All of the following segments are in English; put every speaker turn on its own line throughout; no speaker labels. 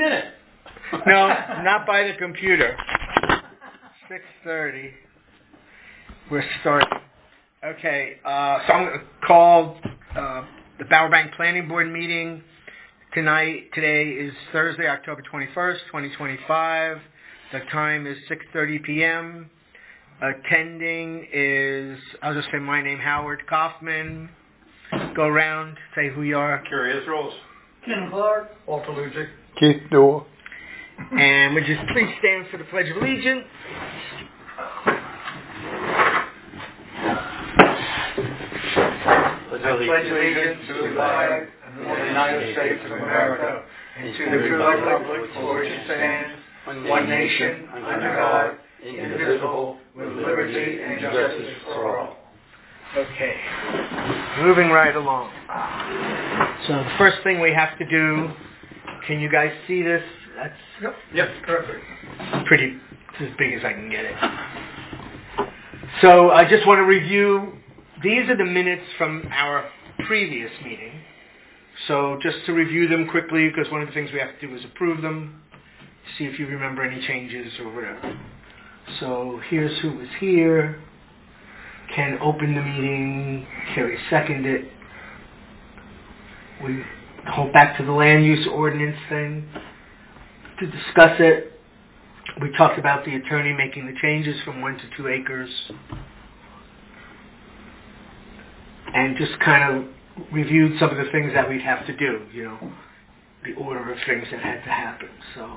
minute.
No, not by the computer. 6:30. We're starting. Okay, so I'm going to call the Bower Bank Planning Board meeting today is Thursday, October 21st, 2025. The time is 6:30 p.m. Attending is, I'll just say my name, Howard Kaufman. Go around, say who you are.
Curious Rose.
Ken Clark.
Walter Lujic.
Keith Dorr.
And would you please stand for the Pledge of Allegiance?
Pledge allegiance to the flag of the United States of America and to the republic for which it stands, one nation, under God, indivisible, with liberty and justice for all.
Okay. Moving right along. So the first thing we have to do, can you guys see this? That's
Yep, perfect.
pretty, it's as big as I can get it. So I just want to review, these are the minutes from our previous meeting. So just to review them quickly, because one of the things we have to do is approve them, see if you remember any changes or whatever. So here's who was here. Ken opened the meeting. Kerry seconded it. We go back to the land use ordinance thing to discuss it. We talked about the attorney making the changes from 1 to 2 acres. And just kind of reviewed some of the things that we'd have to do, you know, the order of things that had to happen. So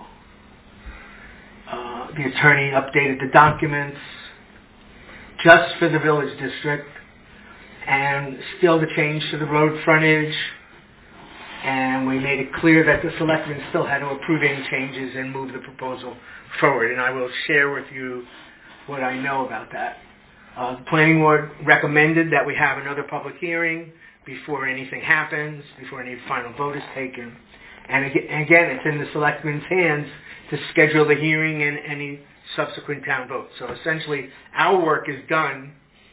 the attorney updated the documents just for the village district and still the change to the road frontage. And we made it clear that the selectmen still had to approve any changes and move the proposal forward. And I will share with you what I know about that. The planning board recommended that we have another public hearing before anything happens, before any final vote is taken. And again, it's in the selectmen's hands to schedule the hearing and any subsequent town votes. So essentially, our work is done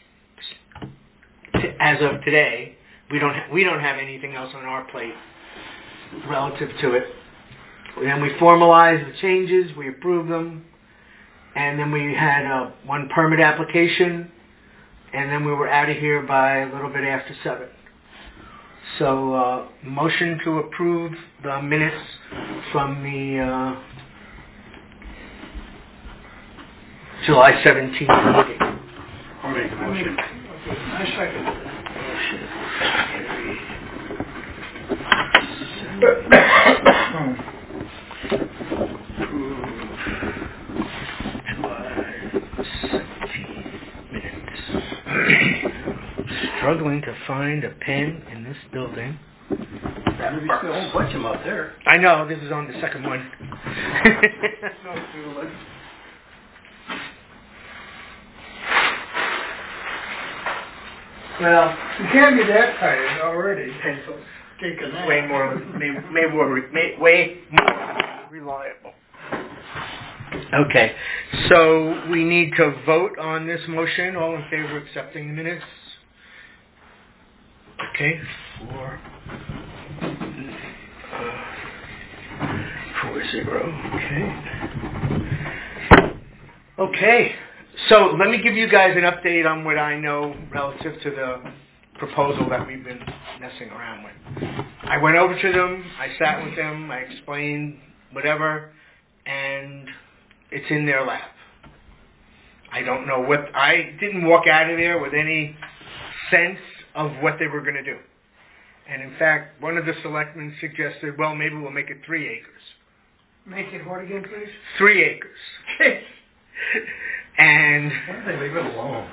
as of today. We don't have anything else on our plate relative to it. And we formalized the changes, we approved them, and then we had one permit application, and then we were out of here by a little bit after 7. So, motion to approve the minutes from the July 17th meeting.
I'll make the motion.
I second.
Struggling to find a pen in this building.
There's a whole bunch of them up there.
I know, this is on the second one.
Well, you can't be that tired already. Pencils. Taking that.
way more reliable. Okay, so we need to vote on this motion. All in favor of accepting the minutes? Okay, 4-0. Okay, so let me give you guys an update on what I know relative to the proposal that we've been messing around with. I went over to them, I sat with them, I explained whatever, and it's in their lap. I don't know I didn't walk out of there with any sense of what they were going to do. And in fact, one of the selectmen suggested, well, maybe we'll make it 3 acres.
Make it what again, please?
3 acres. And
Why don't they leave it alone?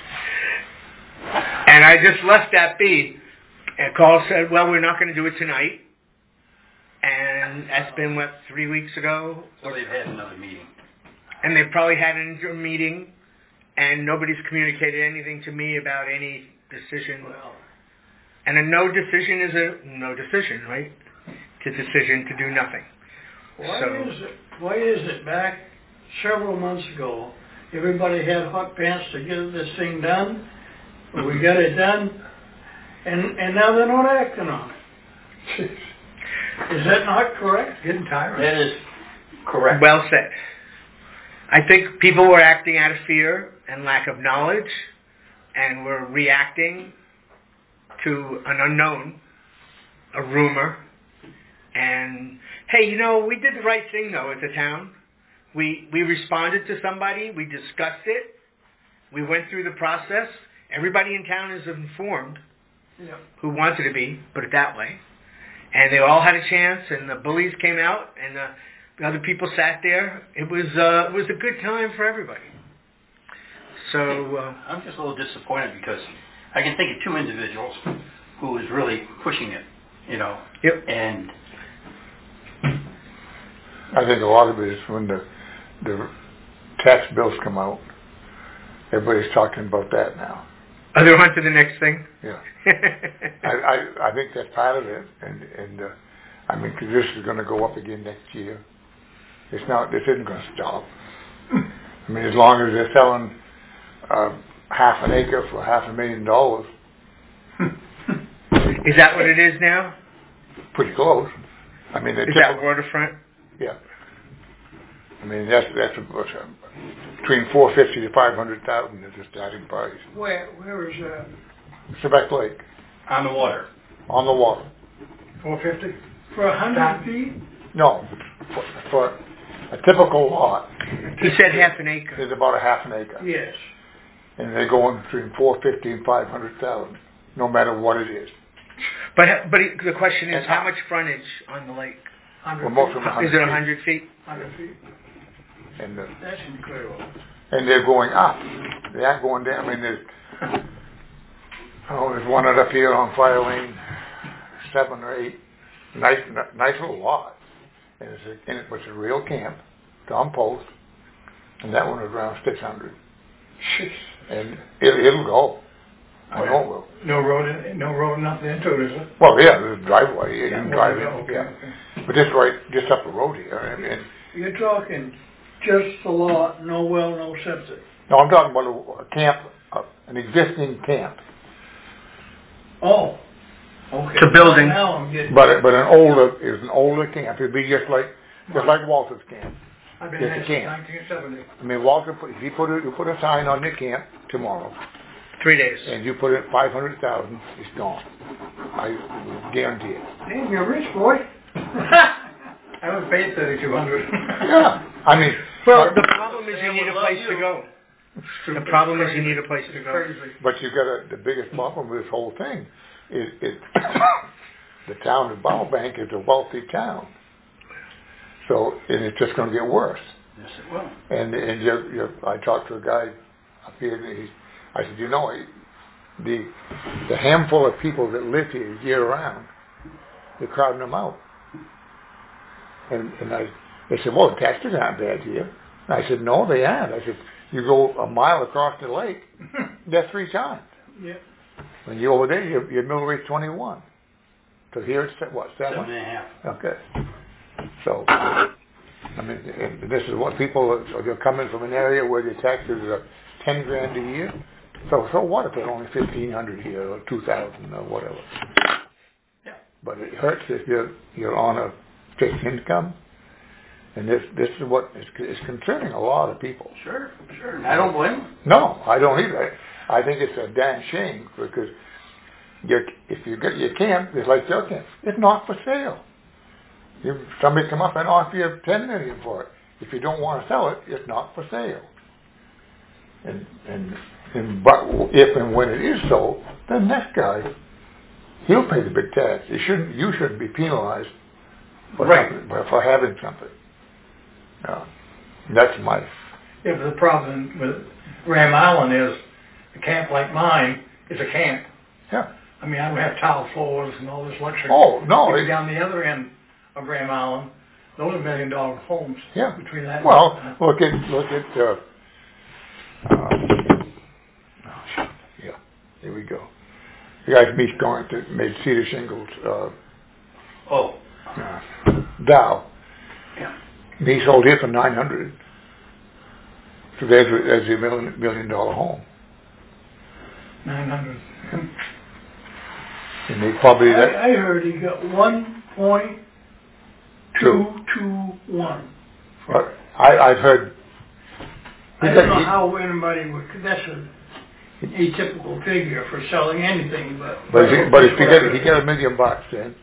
And I just left that be. And Carl said, well, we're not going to do it tonight. And that's been, 3 weeks ago?
So they've had another meeting.
And they've probably had a meeting, and nobody's communicated anything to me about any decision.
Well,
And a no decision is a no decision, right? It's a decision to do nothing.
Why is it back several months ago, everybody had hot pants to get this thing done, but we got it done, and now they're not acting on it. Is that not correct?
Getting tired.
That is correct.
Well said. I think people were acting out of fear and lack of knowledge, and were reacting to an unknown, a rumor. And, hey, we did the right thing, though, as a town. We responded to somebody. We discussed it. We went through the process. Everybody in town is informed who wanted to be, put it that way. And they all had a chance, and the bullies came out, and the other people sat there. It was a good time for everybody. So
I'm just a little disappointed because I can think of two individuals who was really pushing it,
Yep.
And
I think a lot of it is when the tax bills come out. Everybody's talking about that now.
Are they on to the next thing?
Yeah. I think that's part of it, and I mean, 'cause this is going to go up again next year. This isn't going to stop. I mean, as long as they're selling half an acre for $500,000.
Is that what it is now?
Pretty close. I mean,
Is that waterfront?
Yeah. I mean, that's between $450,000 to $500,000 is the starting price.
Where is
Quebec Lake,
on the water.
on the water.
450? For 100 feet?
No, for a typical lot
He said half an acre.
is about a half an acre,
Yes.
and they're going between $450,000 and $500,000, no matter what it is.
But the question is, how much frontage on the lake?
100
Well, most
feet?
of them are
Is it
100
100 feet?
100 feet.
and
That's incredible.
they're going up. They aren't going down. I mean, there's one up here on Fire Lane 7 or 8. Nice little lot. And it was a real camp, on post, and that one was around 600. And it'll go. I know it will.
No road, nothing into it, is it?
Well, yeah, there's a driveway. You can drive in.
Okay,
Yeah.
okay.
But just up the road here. And
You're talking just the lot, no well, no septic.
no, I'm talking about a camp, an existing camp.
Oh, okay.
It's a building.
Now I'm getting.
But it was an older camp. It'd be just like Walter's camp.
I've been
Yes,
there
it
since
can.
1970.
I mean, Walter, you put a sign on your camp tomorrow,
3 days.
and you put it 500,000, it's gone. I guarantee it.
Damn, you're rich, boy. I haven't paid 3,200.
Yeah, I mean,
Well, the problem is you need a place to go. The problem is you need a place to go.
Crazy.
but you got the biggest problem with this whole thing is the town of Bowbank is a wealthy town, so and it's just going to get worse.
Yes, it will.
And I talked to a guy up here, and I said, the handful of people that live here year round, they're crowding them out. And they said, well, the taxes aren't bad here. And I said, no, they aren't. I said, you go a mile across the lake, they're 3 times.
Yeah.
When you're over there, your mill rate's 21. So here it's what, 7?
7.5.
Okay. So, I mean, and this is what people they're coming from an area where the taxes are $10,000 a year. So what if they're only $1,500 here or $2,000 or whatever?
Yeah.
But it hurts if you're on a fixed income, and this is what is concerning a lot of people.
Sure. I don't blame them.
No, I don't either. I think it's a damn shame because if you get your camp, it's like your camp. It's not for sale. Somebody come up and offer you $10 million for it. If you don't want to sell it, it's not for sale. But if and when it is sold, the next guy, he'll pay the big tax. You shouldn't be penalized for for having something. That's my.
Yeah, but the problem with Ram Island is a camp like mine is a camp.
Yeah.
I mean, I don't have tile floors and all this luxury.
Oh no!
If you're down the other end of Ram Island, those are $1 million homes.
Yeah.
Between that.
Well,
and,
look at. Yeah. Here we go. The guy Meach going to made cedar shingles. Dow.
Yeah.
He sold it for $900. So there's a $1 million home.
900.
And they probably
I heard he got 1.2 221.
But I've heard.
I don't know how anybody would. That's an atypical figure for selling anything, but
if he get $1 million then,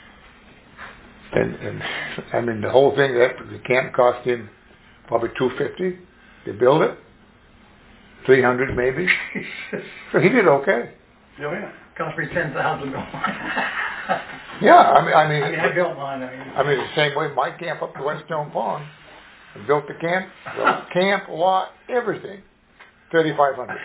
and I mean the whole thing, that the camp cost him probably $250 to build it, $300 maybe. So he did okay.
Oh yeah.
Cost me $10,000.
Yeah, I mean,
I built mine.
the same way my camp up to West Stone Pond, I built the camp, lot, everything, $3,500.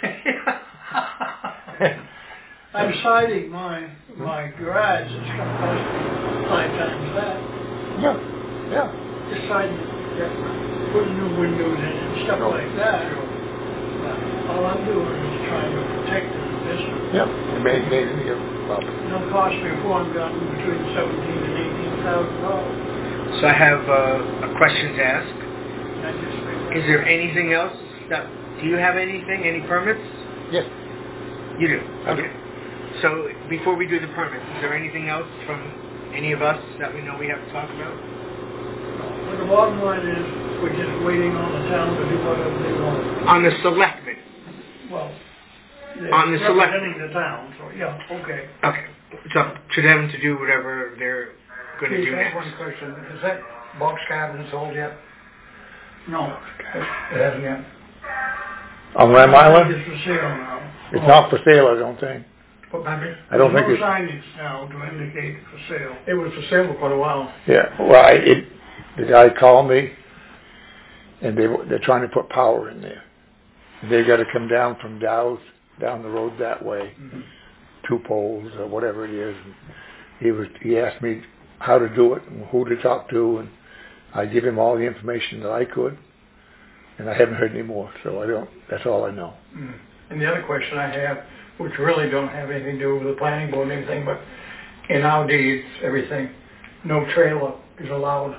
I'm siding my garage. It's going to cost me 5 times that.
Yeah.
Just siding, putting new windows in and stuff like that. All I'm doing is trying to protect the investment.
Yeah, and maintaining your property.
It'll cost me before I'm done between $17,000 and $18,000.
So I have a question to ask.
I just think
Is there anything else do you have anything, any permits?
Yes.
You do?
I do.
Okay. So before we do the permits, is there anything else from any of us that we know we have to talk about?
But the bottom line is, we're just waiting on the town to do whatever they want.
On the selectmen?
Well, they're
On the select-
representing the town, so yeah, okay.
Okay. It's up to them to do whatever they're going to do
I have
next.
one question. Is that box cabin sold yet?
No.
It hasn't yet.
On Ram Island?
It's for sale now.
It's not for sale, I don't think.
What, maybe?
I don't think
no
it's...
signage now to indicate for sale.
It was for sale for quite a while.
Yeah, well, the guy called me, and they're trying to put power in there. They got to come down from Dow's, down the road that way, 2 poles or whatever it is. And he asked me how to do it and who to talk to, and I give him all the information that I could, and I haven't heard any more, so that's all I know.
And the other question I have, which really don't have anything to do with the planning board or anything, but in our deeds, everything, no trailer is allowed.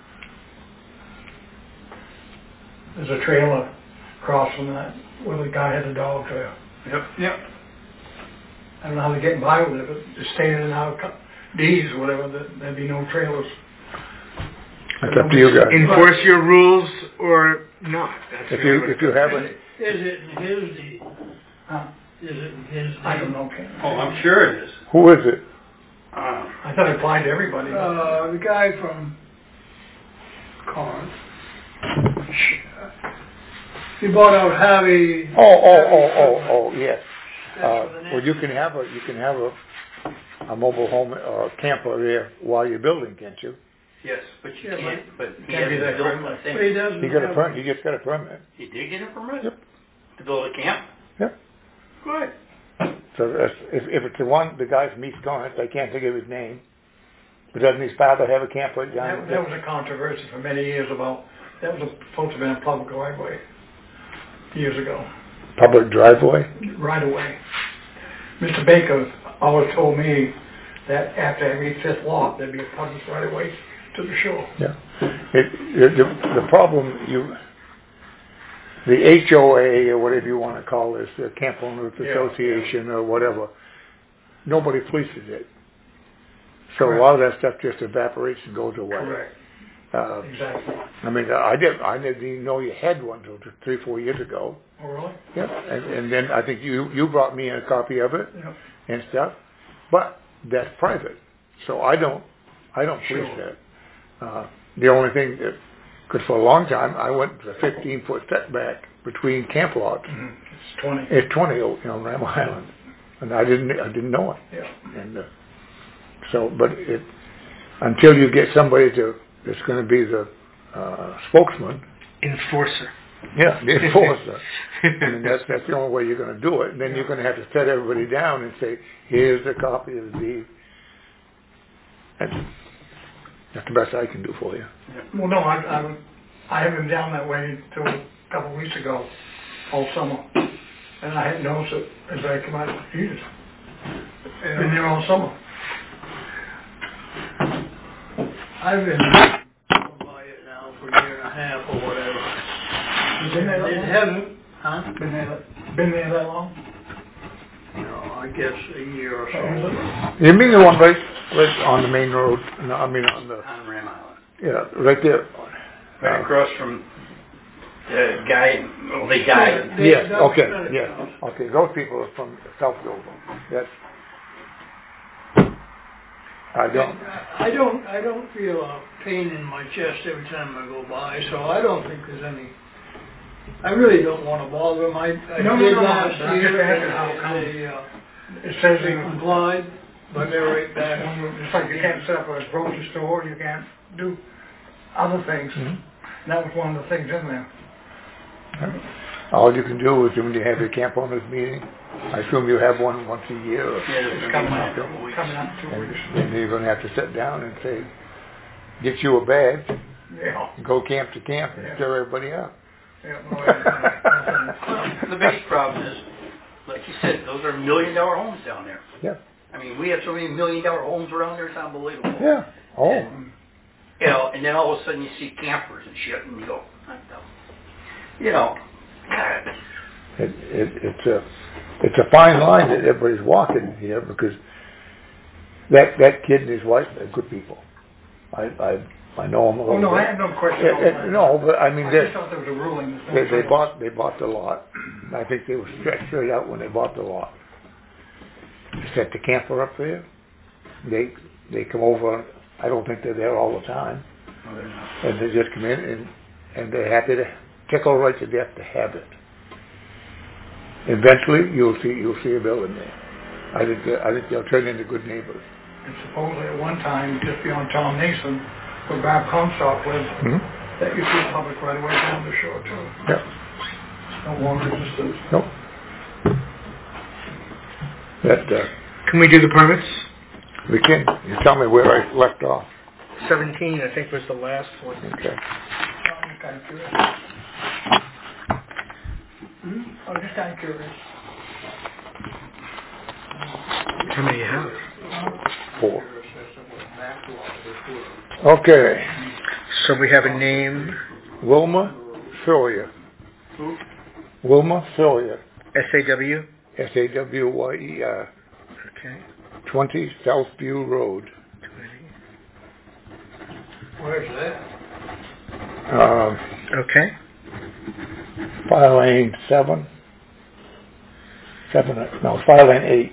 There's a trailer across from that where the guy had a dog trail.
Yep.
I don't know how they're getting by with it, but it's stated in our deeds or whatever that there'd be no trailers.
It's up to you guys.
Enforce your rules or not. That's really what
If you haven't...
Is it in his deed? Is it in his deed?
I don't know, Ken.
Oh, I'm sure it is.
Who is it?
I thought it applied to everybody.
The guy from Corinth. He bought out Harvey.
Oh, yes.
That's what the name
Well, you can have a mobile home or a camper there while you're building, can't you?
Yes, but you
Yeah,
can't. But he
can't be
hasn't
that
built
friendly.
a thing.
But he doesn't.
You got a
have-
permit. You just got a permit.
He did get a permit.
Yep.
To build a camp.
Yep.
Good.
So if it's the guy from East Corinth, I can't think of his name. But doesn't his father have a camper down
That was a controversy for many years about, that was supposed to have been a public driveway years ago.
public driveway?
Right away. Mr. Baker always told me that after every 5th lot, there'd be a public right away to the shore.
Yeah. The problem, the HOA or whatever you want to call this, the Camp Owners Association or whatever, nobody polices it. So a lot of that stuff just evaporates and goes away.
Correct. Exactly.
I mean, I didn't even know you had one until 3-4 years ago.
Oh, really?
Yeah. And then I think you brought me a copy of it
Yeah.
and stuff, but that's private. So I don't police
Sure.
that. The only thing that, because for a long time I went to a 15-foot setback between camp lots.
Mm-hmm. It's 20.
It's 20 on Ram Island, and I didn't know it.
Yeah.
And but until you get somebody that's going to be the spokesman,
Enforcer.
yeah, the enforcer. I mean, that's the only way you're going to do it. And then you're going to have to set everybody down and say, here's a copy of the deed. And that's the best I can do for you.
Well, no, I haven't been down that way until a couple of weeks ago, all summer. And I hadn't noticed it as I come out. Jesus. Been there all summer.
I've been by it now for a year and a half or whatever.
Been there that
It
long?
hasn't, huh?
Been there that long?
No, I guess a year or so.
You mean the one right on the main road? No, I mean on
On Ram Island.
Yeah, right there.
Right across from the guy, the guy.
Yes, okay, yes. Okay, those people are from South Dover. Yes. I
don't feel a pain in my chest every time I go by, so I don't think there's any. I really don't want to bother them. I did last year,
It says
they complied, but they're right back.
It's like you can't set up a grocery store, you can't do other things.
Mhm.
That was one of the things in there.
All you can do is when you have your camp owners meeting, I assume you have one once a year. Or,
It's coming up 2 weeks.
and you're going to have to sit down and say, get you a badge,
Yeah.
go camp to camp and stir everybody up.
Yeah,
The biggest problem is, like you said, those are $1 million homes down there.
Yeah.
I mean, we have so many $1 million homes around there, it's unbelievable.
Yeah. Oh.
And, you know, and then all of a sudden you see campers and shit, and you go, what the, you know, God.
It's a fine line that everybody's walking here because that kid and his wife are good people. I know them a little
Oh, no,
bit.
I have no question.
No, but I mean,
I just thought there was a ruling.
they bought the lot. I think they were stretched straight out when they bought the lot. They set the camper up there. They come over. I don't think they're there all the time.
No, they're not.
And they just come in and they're happy to tickle right to death to have it. Eventually, you'll see a building there. I think they'll turn into good neighbors.
And supposedly at one time, just beyond Tom Nason, where Bob Comstock lived, that used to be public right away down the shore too.
Yeah.
No longer existence.
Nope. That
Can we do the permits?
we can. You tell me where I left off.
17, I think, was the last one.
Okay.
I'm kind of curious. I'm just kind of curious.
How many you have?
4. Okay.
So we have a name,
Wilma Sawyer.
Who?
Wilma Sawyer.
SAW.
Sawyer.
Okay.
20 Southview Road.
20.
Where's that?
Okay.
Fire lane 7. Fire lane 8.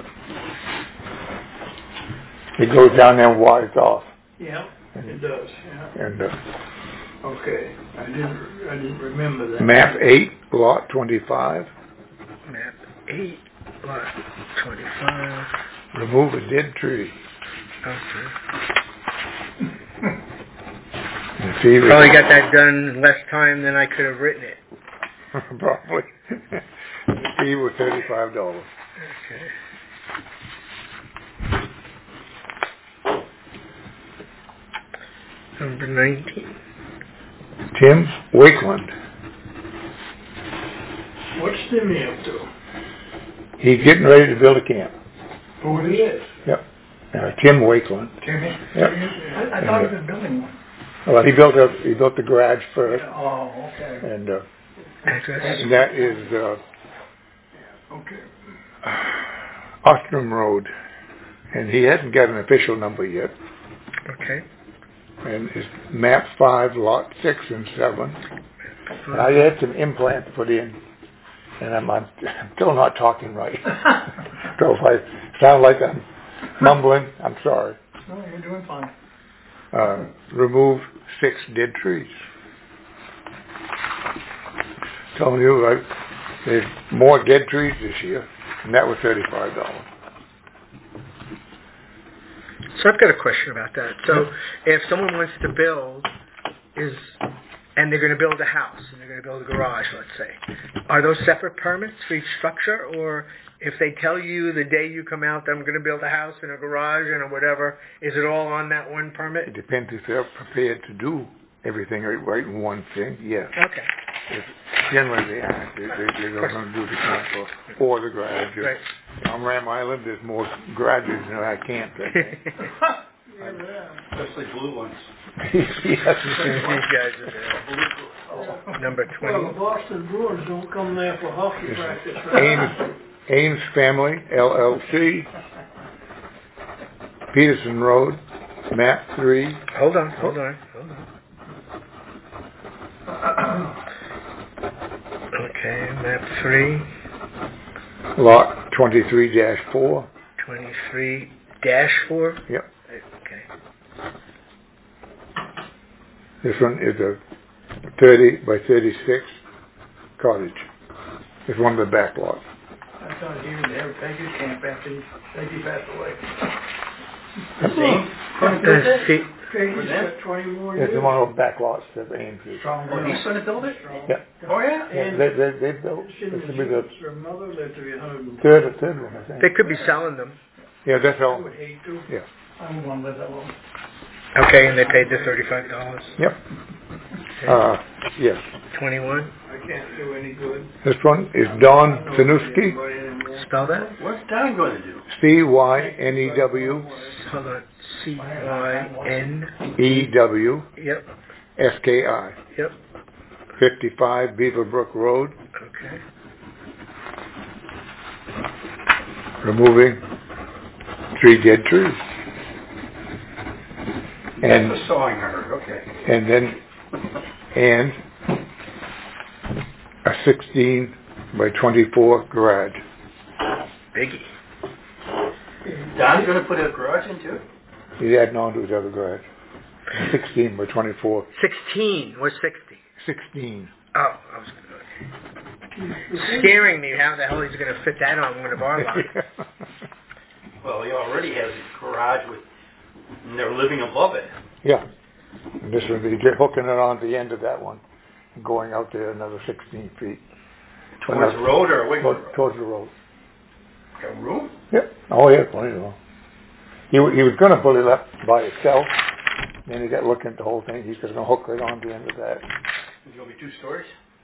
It goes down there and waters off.
Yeah, it does, yeah.
And
Okay, I didn't remember that.
map 8, lot 25.
Map 8, lot 25.
Remove a dead tree.
Okay.
And see
Probably got that done in less time than I could have written it.
Probably. The fee was $35.
Okay. Number 19.
Tim Wakeland.
What's Timmy up to?
He's getting ready to build a camp.
Who it is?
Yep. Tim Wakeland.
Timmy?
Yep.
I thought he was building one.
Well, he built the garage first,
Oh, okay.
and
Address.
that is
Okay.
Ostrom Road, and he hasn't got an official number yet.
Okay.
And it's map 5, lot 6 and 7. And I had some implants put in, and I'm still not talking right. So if I sound like I'm mumbling, I'm sorry.
No, you're doing fine.
Remove 6 dead trees. Telling you, there's more dead trees this year, and that was $35.
So I've got a question about that. So if someone wants to build, and they're going to build a house, and they're going to build a garage, let's say, are those separate permits for each structure? Or if they tell you the day you come out that I'm going to build a house and a garage and a whatever, is it all on that one permit?
It depends if they're prepared to do everything right in one thing, yes.
Okay.
Generally they aren't. They're going to do the camp or the garage.
Right.
On Ram Island, there's more garages than I camp.
Especially blue ones.
These guys are there. Number 20.
Well, the Boston Bruins don't come there for hockey practice, right?
Ames Family, LLC, Peterson Road, Map 3.
Hold on. Okay, map 3.
Lot 23-4.
23-4?
Yep.
Okay.
This one is a 30 by 36 cottage. It's one of the back lots.
I thought he would have Peggy camp after Peggy passed away. Peggy's got 20 more years.
It's one of those back lots that aims at.
Oh, he's going to build it?
Yeah.
Oh, yeah?
Yeah, they built. This will be the
Her mother lived to be 100.
third one, I think.
They could be selling them.
Yeah, that's
I
all.
would hate to.
Yeah.
I don't want to live that long.
Okay, and they paid the $35.
Yep. Yes.
21.
I can't do any good.
This one is Don Sanuski.
Spell that?
What's Don going to do?
CYNEW.
Hold on. C-Y-N.
EW.
Yep.
SKI.
Yep.
55 Beaverbrook Road.
Okay.
Removing 3 dead trees. And
That's the sawing I heard, okay.
and a 16 by 24 garage.
Biggie.
Don's going to put a garage in too?
He's adding on to his other garage. 16 by 24.
16. What's 60?
16.
Oh, I was scaring me how the hell he's going to fit that on one of our lots.
Well, he already has a garage with, and they're living above it.
Yeah. And this would be just hooking it on the end of that one and going out there another 16 feet.
Towards the road or away from the road?
Towards the road.
Got room?
Yep. Oh, yeah, plenty of room. He was going to put it up by itself. Then he got looking at the whole thing. He's just going to hook right on the end of that.
It's going to be 2 stories?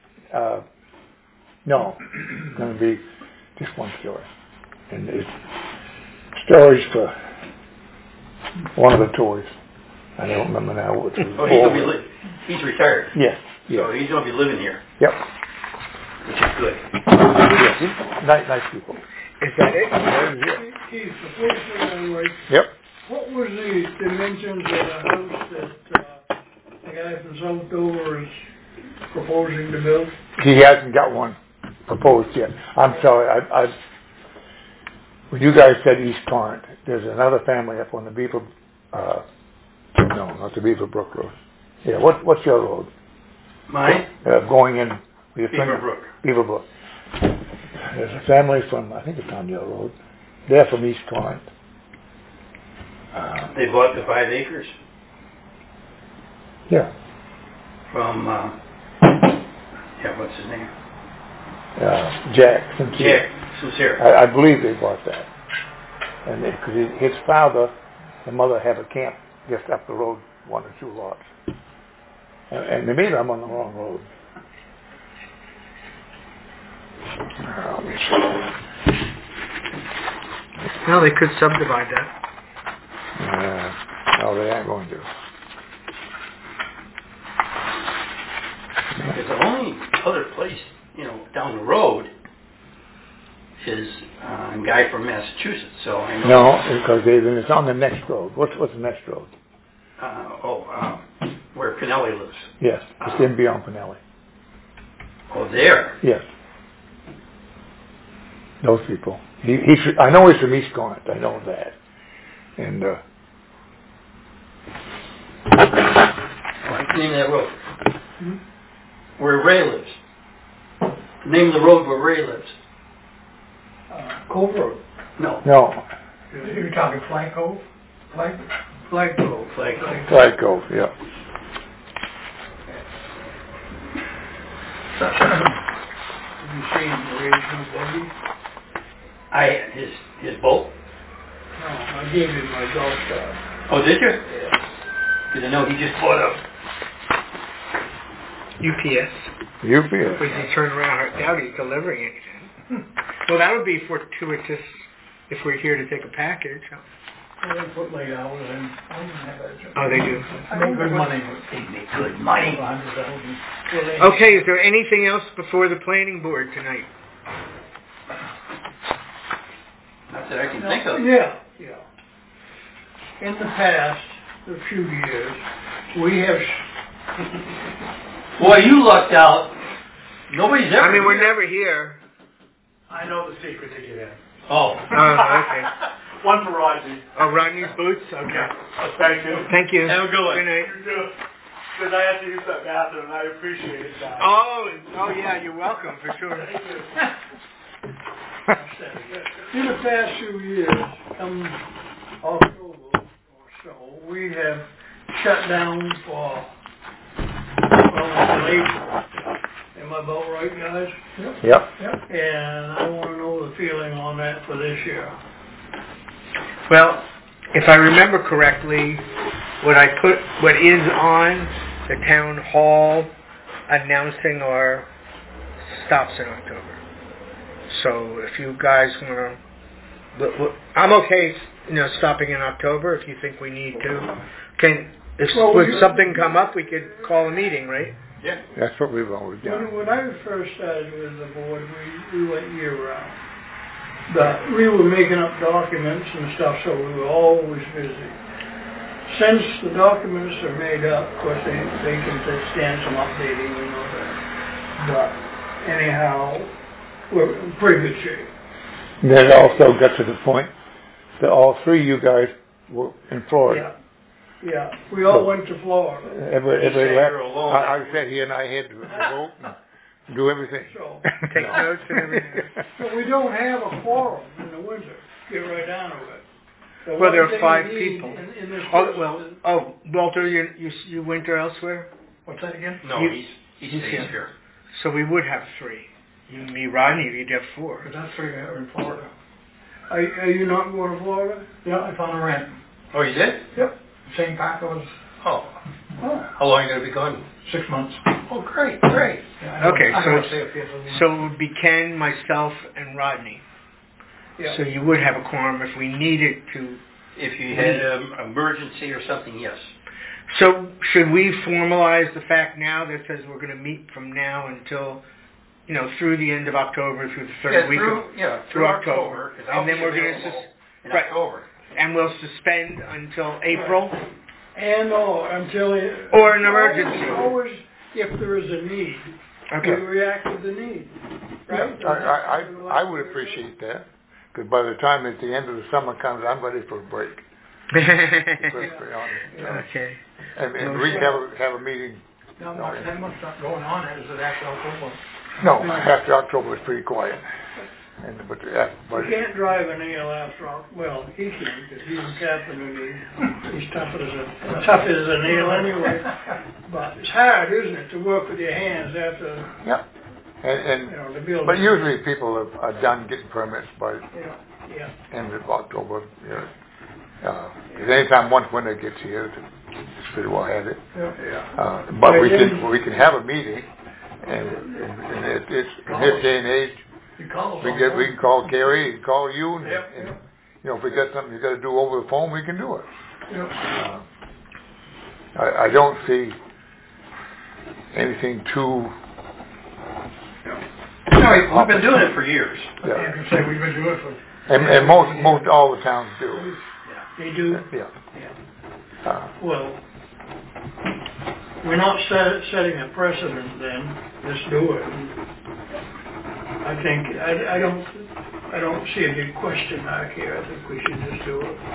No. It's going to be just 1 story. And it's storage for one of the toys. I don't remember now what it was.
Oh, he's going to be he's retired.
Yes.
So he's going to be living here.
Yep.
Which is good.
Yes. Nice people.
Is that it?
Keith, the first thing I like,
Yep.
what was the dimensions of the house that the guy from South Dover is proposing to build?
He hasn't got one proposed yet. I'm sorry. I when you guys said East Torrent, there's another family up on the Beaver. No, not the Beaverbrook Road. Yeah. What's your road?
Mine?
Going in.
Beaverbrook.
Beaverbrook. There's a family from, I think it's on your road. They're from East Torrent.
They bought the 5 acres
Yeah.
from, what's his name?
Jack Sincere.
Jack Sincere.
I believe they bought that. And because his father and mother have a camp just up the road, 1 or 2 lots. And maybe I'm on the wrong road. Let me see.
Well, they could subdivide that.
No, they ain't going to.
The only other place, down the road is a guy from Massachusetts. So I know.
No, because it's on the next road. What's the next road?
Where Pinelli lives.
Yes, it's in beyond Pinelli.
Oh, there.
Yes. Those people. I know he's from East Torrent. I know that. And
What's the name of that road? Where Ray lives. The name of the road where Ray lives.
Cove Road.
No.
You're talking Flag Cove?
Flag Cove.
Flag Cove.
Flag Cove, yeah.
Have you seen the original buggy?
His boat?
No, I gave him my golf cart.
Oh, did you?
Yeah.
Because I know he just bought a
UPS.
UPS.
When he turned around, I doubt he's delivering anything. Well, that would be fortuitous if we're here to take a package.
Well, they put late hours in. I don't have that job.
Oh, they do.
I make good money.
They make good money.
Okay, is there anything else before the planning board tonight?
Not that I can think of.
Yeah. In the past, a few years, we have,
Boy, you lucked out. Nobody's ever.
I mean, we're never here.
I know the secret to get in.
Oh.
Okay.
One for Rodney.
Oh, Rodney's boots? Okay.
Thank you.
Thank you.
Have a good one.
Good night.
You too. Because I had to use that bathroom, and I appreciate it.
Oh, yeah, you're welcome, for sure.
Thank you.
in the past few years, come October or so, we have shut down for, until April. Am I about right, guys?
Yep.
And I want to know the feeling on that for this year.
Well, if I remember correctly, what is on the town hall announcing our stops in October. So if you guys want to, I'm okay, stopping in October if you think we need to. Would something come up, we could call a meeting, right?
Yeah. That's what we've always done.
When I first started with the board, we went year round. But we were making up documents and stuff, so we were always busy. Since the documents are made up, of course, they can stand some updating, we know that. But anyhow, we're in pretty good shape.
And then it also got to the point that all three of you guys were in Florida.
Yeah. We all went to Florida.
Everybody left. I sat here and I had to vote and do everything.
So,
Take notes and everything.
but we don't have a quorum in the winter. Get right down to it. The
Well, there
one
are
thing
5
we need
people.
in this
Walter, you winter elsewhere?
What's that again?
No, he stays here.
So we would have 3. You, me, Rodney, you'd have 4.
Because that's three are in Florida.
Are you not going to Florida?
Yeah, I found a rent.
Oh, you did?
Yep. St. Paco's.
Oh. How long are you going to be gone?
6 months.
Oh, great, great.
Yeah,
Okay,
I
so
don't stay up here for a
it would be Ken, myself, and Rodney.
Yeah.
So you would have a quorum if we needed to.
If you had an emergency or something, yes.
So should we formalize the fact now that says we're going to meet from now until, through the end of October, through the third week through October, and then we're going to
in October,
and we'll suspend until April,
And until
or an emergency.
Always, if there is a need, we react to the need. Right?
I would appreciate that. Because by the time at the end of the summer comes, I'm ready for a break.
Okay.
And we can have a meeting.
No, that much not going on as it after October.
No, after October is pretty quiet. But
You can't drive an ale after all. Well, he can because he's a captain and he's tough as an ale anyway. But it's hard, isn't it, to work with your hands after.
Yeah.
The building.
But usually people are done getting permits by end of October. Because anytime once winter gets here, it's pretty well had it. But we can have a meeting, and it's in this day and age. We can call Gary and call you, and if we got something you got to do over the phone, we can do it. I don't see anything too.
We've been doing it for years.
I can say we've been doing it for.
And most all the towns do.
They do?
Yeah.
Well, we're not setting a precedent then. Just do it. I think, I don't see a big question mark here. I think we should just do it.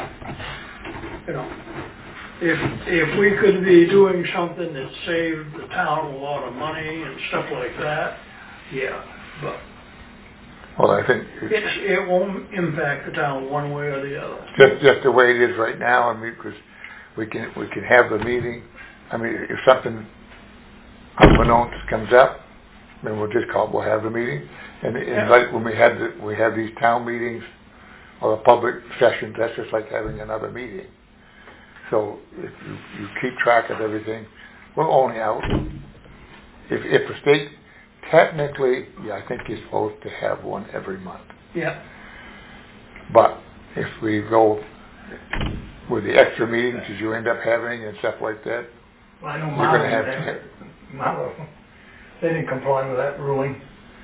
If we could be doing something that saved the town a lot of money and stuff like that, but
well, I think
it won't impact the town one way or the other.
Just the way it is right now. I mean, because we can have the meeting. I mean, if something unbeknownst comes up, then we'll have the meeting. And like when we have these town meetings or public sessions, that's just like having another meeting. So if you keep track of everything, we're only out. If the state technically, I think you're supposed to have one every month.
Yeah.
But if we go with the extra meetings that you end up having and stuff like that,
well, I know
you're going to have
they didn't comply with that ruling.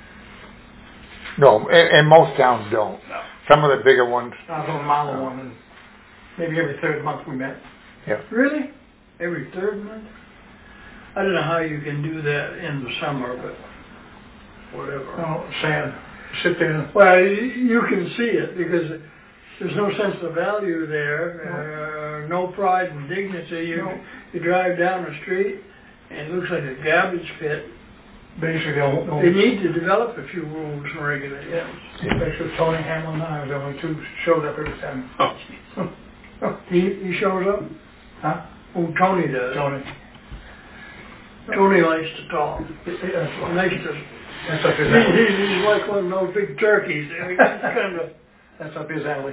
No, and most towns don't. No. Some of the bigger ones.
I was on Marlow one, and maybe every third month we met.
Yeah.
Really? Every third month? I don't know how you can do that in the summer, but whatever.
Oh, sad. Sit there.
Well, you can see it because there's no sense of value there, no pride and dignity. You drive down the street and it looks like a garbage pit.
Basically,
They need to develop a few rules and regulations.
Especially Tony Hamlin and I, the only two showed up every time.
Oh,
He shows up?
Huh?
Oh, Tony does. Tony likes to talk.
That's up his alley.
He's like one of those big turkeys.
That's up his alley.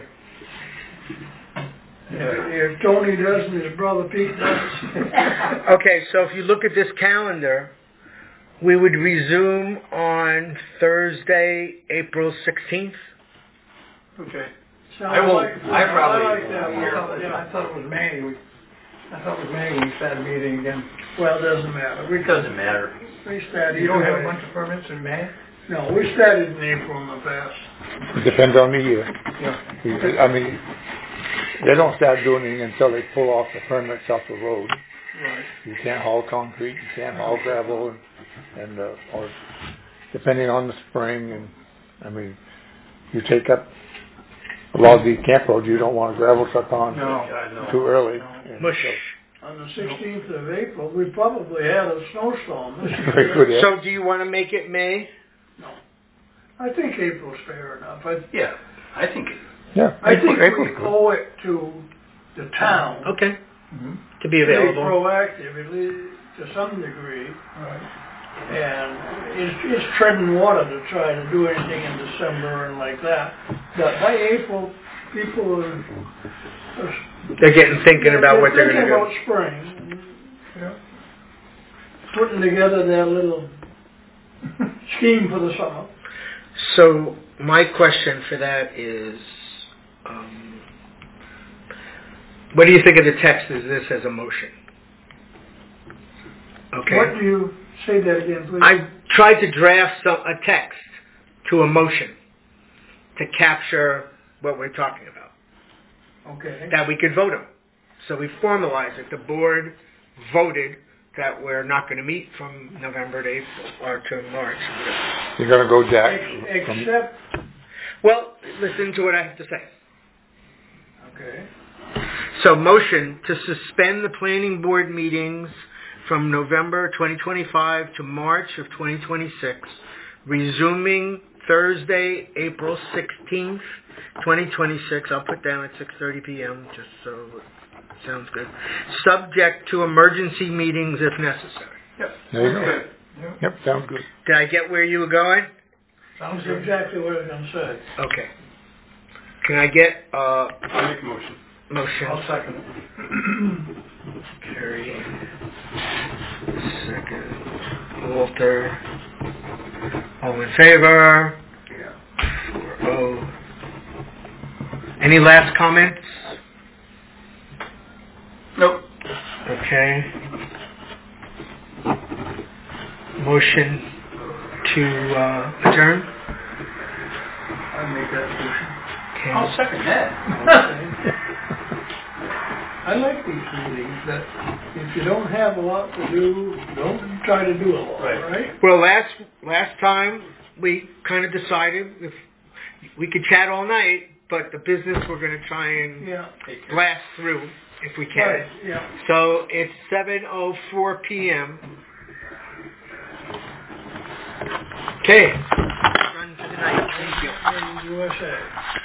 If Tony does and his brother Pete does.
Okay, so if you look at this calendar, we would resume on Thursday, April 16th.
Okay.
I won't. I probably
like that.
I thought it was May. I thought it was May when we started meeting again.
Well, it doesn't matter.
It doesn't matter.
We started.
You don't have a bunch of permits in May?
No, we started in April in the past.
It depends on the year.
Yeah.
I mean, they don't start doing anything until they pull off the permits off the road.
Right.
You can't haul concrete, you can't haul gravel, and or depending on the spring, and I mean, you take up a lot of these camp roads, you don't want a gravel truck on too early.
No.
Mush.
On the 16th of April, we probably had a snowstorm this
Very
year.
good, yeah.
So do you want to make it May?
No. I think April's fair enough.
Yeah, I think it.
Yeah,
I think
April's
we
good.
owe it to the town
Okay.
Mm-hmm.
To be
to be
available.
proactive, at least to some degree.
Right.
And it's treading water to try to do anything in December and like that. But by April, people are
They're getting thinking about what they're going to
about
do.
spring,
Yeah.
putting together their little scheme for the summer.
So my question for that is, what do you think of the text of this as a motion? Okay.
What do you say that again, please?
I tried to draft a text to a motion to capture what we're talking about,
Okay.
that we could vote on. So we formalized it. The board voted that we're not going to meet from November to April or to March.
You're going to go, Jack.
Except,
Well, listen to what I have to say.
okay.
So motion to suspend the planning board meetings from November 2025 to March of 2026, resuming Thursday, April 16th, 2026. I'll put down at 6:30 p.m. just so it sounds good. Subject to emergency meetings if necessary.
There you go. Yep, sounds good.
Did I get where you were going?
Sounds
That's
good.
exactly what I was going to say.
Okay. Can I get
I'll make a motion.
motion?
I'll second it.
Carrie. Second. Walter. All in favor? 4-0. Any last comments?
Nope.
Okay. Motion to adjourn?
I make that motion.
Okay.
I'll second that.
I like these meetings, that if you don't have a lot to do, don't try to do a lot, right?
Well, last time we kind of decided if we could chat all night, but the business we're going to try and
Yeah.
blast through if we can.
Right, yeah.
So it's 7:04 p.m. Okay. Run for the night. Thank you.
In USA.